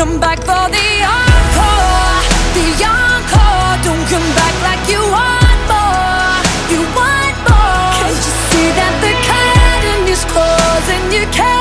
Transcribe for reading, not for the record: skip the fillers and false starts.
come back for the encore, the encore. Don't come back like you want more, you want more. Can't you see that the curtain is closing? You can't